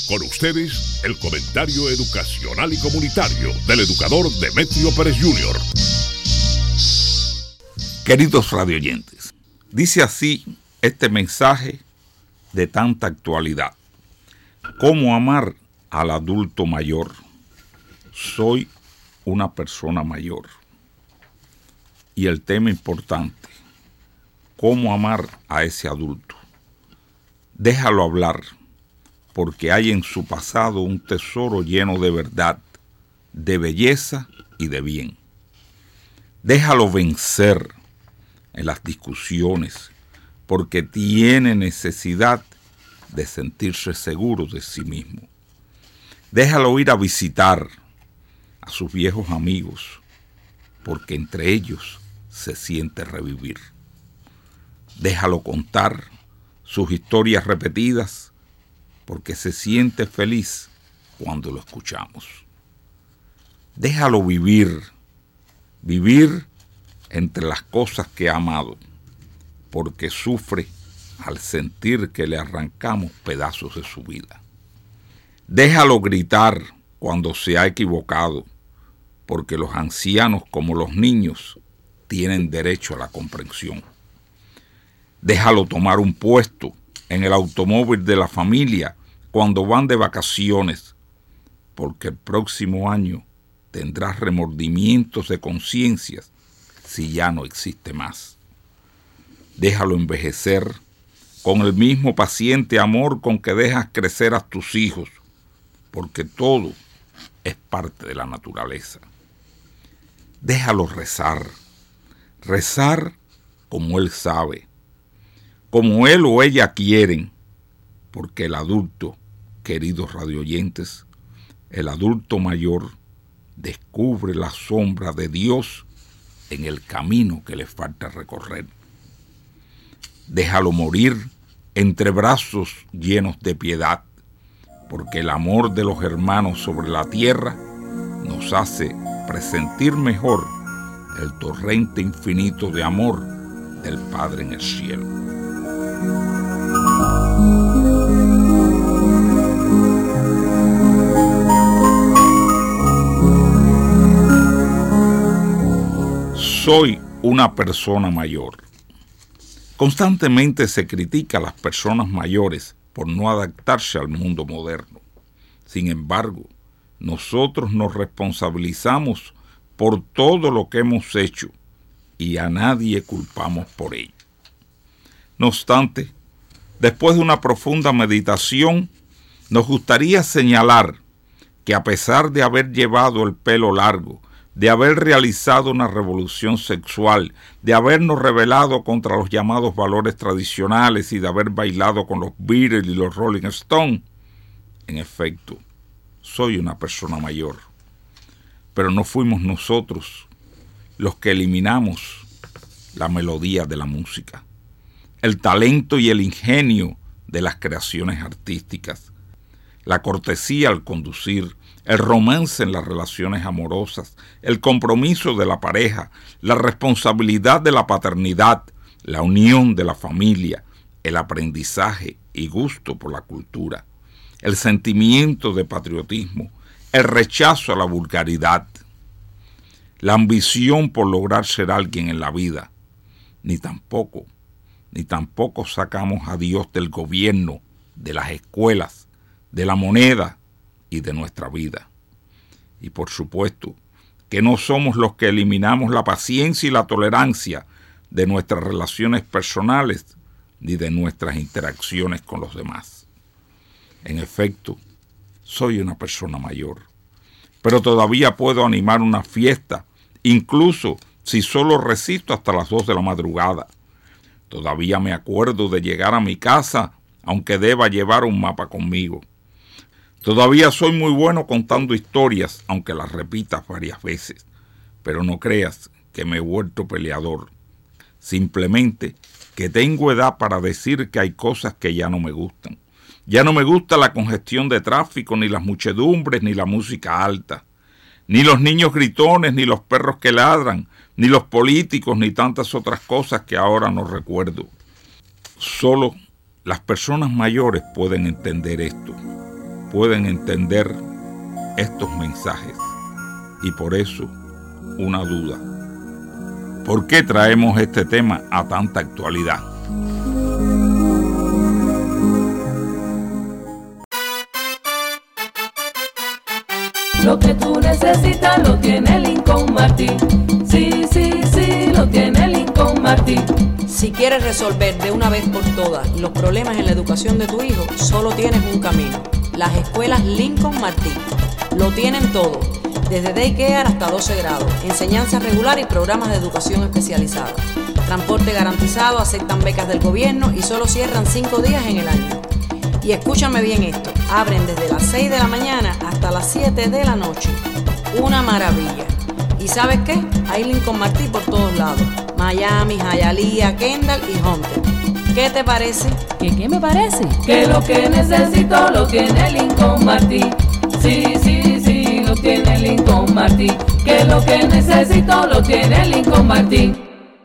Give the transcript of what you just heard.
Con ustedes, el comentario educacional y comunitario del educador Demetrio Pérez Jr. Queridos radioyentes, dice así este mensaje de tanta actualidad. ¿Cómo amar al adulto mayor? Soy una persona mayor. Y el tema importante, ¿cómo amar a ese adulto? Déjalo hablar, porque hay en su pasado un tesoro lleno de verdad, de belleza y de bien. Déjalo vencer en las discusiones, porque tiene necesidad de sentirse seguro de sí mismo. Déjalo ir a visitar a sus viejos amigos, porque entre ellos se siente revivir. Déjalo contar sus historias repetidas, porque se siente feliz cuando lo escuchamos. Déjalo vivir entre las cosas que ha amado, porque sufre al sentir que le arrancamos pedazos de su vida. Déjalo gritar cuando se ha equivocado, porque los ancianos como los niños tienen derecho a la comprensión. Déjalo tomar un puesto en el automóvil de la familia cuando van de vacaciones, porque el próximo año tendrás remordimientos de conciencia si ya no existe más. Déjalo envejecer con el mismo paciente amor con que dejas crecer a tus hijos, porque todo es parte de la naturaleza. Déjalo rezar como él sabe, como él o ella quieren, porque el adulto, queridos radioyentes, el adulto mayor descubre la sombra de Dios en el camino que le falta recorrer. Déjalo morir entre brazos llenos de piedad, porque el amor de los hermanos sobre la tierra nos hace presentir mejor el torrente infinito de amor del Padre en el cielo. Soy una persona mayor. Constantemente se critica a las personas mayores por no adaptarse al mundo moderno. Sin embargo, nosotros nos responsabilizamos por todo lo que hemos hecho y a nadie culpamos por ello. No obstante, después de una profunda meditación, nos gustaría señalar que a pesar de haber llevado el pelo largo, de haber realizado una revolución sexual, de habernos rebelado contra los llamados valores tradicionales y de haber bailado con los Beatles y los Rolling Stones, en efecto, soy una persona mayor. Pero no fuimos nosotros los que eliminamos la melodía de la música, el talento y el ingenio de las creaciones artísticas, la cortesía al conducir, el romance en las relaciones amorosas, el compromiso de la pareja, la responsabilidad de la paternidad, la unión de la familia, el aprendizaje y gusto por la cultura, el sentimiento de patriotismo, el rechazo a la vulgaridad, la ambición por lograr ser alguien en la vida, ni tampoco sacamos a Dios del gobierno, de las escuelas, de la moneda y de nuestra vida. Y por supuesto que no somos los que eliminamos la paciencia y la tolerancia de nuestras relaciones personales ni de nuestras interacciones con los demás. En efecto, soy una persona mayor, pero todavía puedo animar una fiesta, incluso si solo resisto hasta las 2 de la madrugada. Todavía me acuerdo de llegar a mi casa, aunque deba llevar un mapa conmigo. Todavía soy muy bueno contando historias, aunque las repitas varias veces. Pero no creas que me he vuelto peleador. Simplemente que tengo edad para decir que hay cosas que ya no me gustan. Ya no me gusta la congestión de tráfico, ni las muchedumbres, ni la música alta, ni los niños gritones, ni los perros que ladran, ni los políticos, ni tantas otras cosas que ahora no recuerdo. Solo las personas mayores pueden entender esto, pueden entender estos mensajes. Y por eso, una duda. ¿Por qué traemos este tema a tanta actualidad? Lo que tú necesitas lo tiene Lincoln Martin. Sí, sí, sí, lo tiene Lincoln Martin. Si quieres resolver de una vez por todas los problemas en la educación de tu hijo, solo tienes un camino: las escuelas Lincoln Martin. Lo tienen todo, desde daycare hasta 12 grados, enseñanza regular y programas de educación especializada. Transporte garantizado, aceptan becas del gobierno y solo cierran 5 días en el año. Y escúchame bien esto, abren desde las 6 de la mañana hasta las 7 de la noche. Una maravilla. ¿Y sabes qué? Hay Lincoln Martin por todos lados: Miami, Hialeah, Kendall y Hunter. ¿Qué te parece? ¿Qué me parece? Que lo que necesito lo tiene Lincoln Martin. Sí, sí, sí, lo tiene Lincoln Martin. Que lo que necesito lo tiene Lincoln Martin.